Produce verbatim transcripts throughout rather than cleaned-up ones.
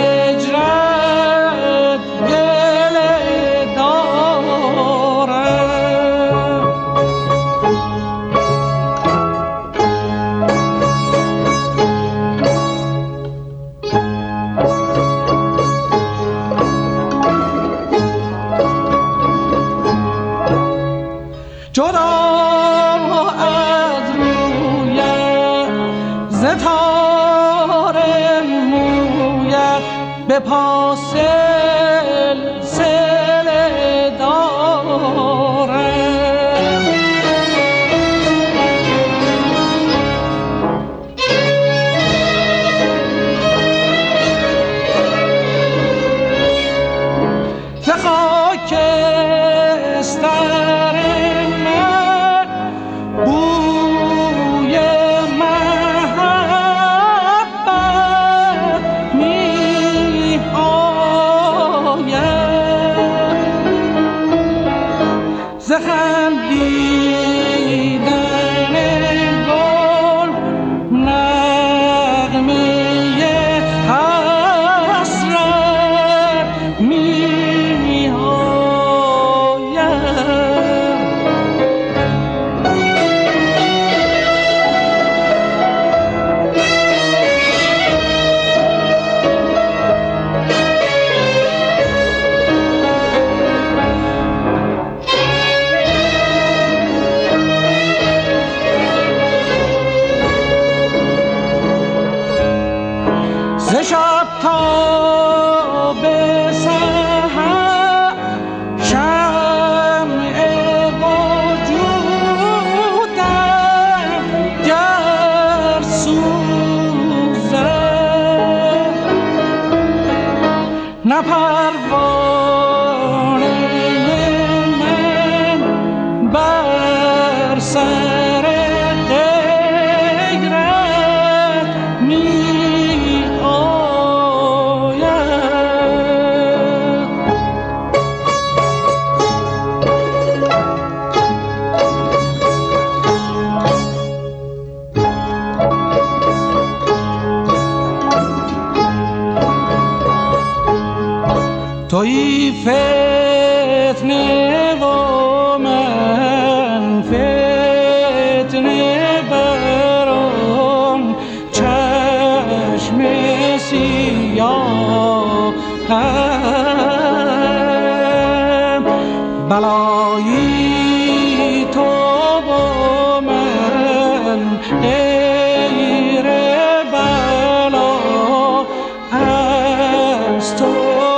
هجرت گله دارم. جدا از رویت ز تار مویت به پا سلسله دارم. ز خاکستر من بوی محبت می آید. ز خندیدن گل نغمه حسرت می ز شب تا به سحر شمع وجودم گر سوزد، نه پروانه من بر سر غیرت می تویی فتنه و من فتنه برام، چشم سیاهم بلایی تو با من غیر بلا از تو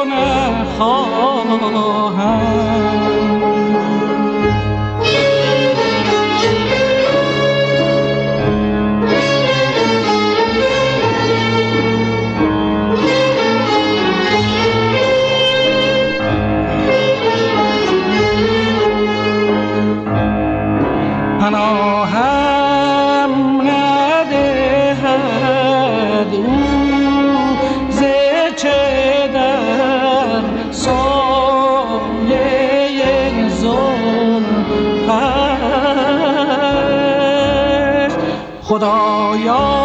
پناهم ندهد او ز چه در سایه زلفش. خدایا